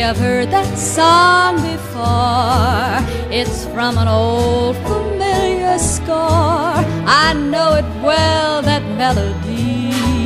I've heard that song before. It's from an old familiar score. I know it well, that melody.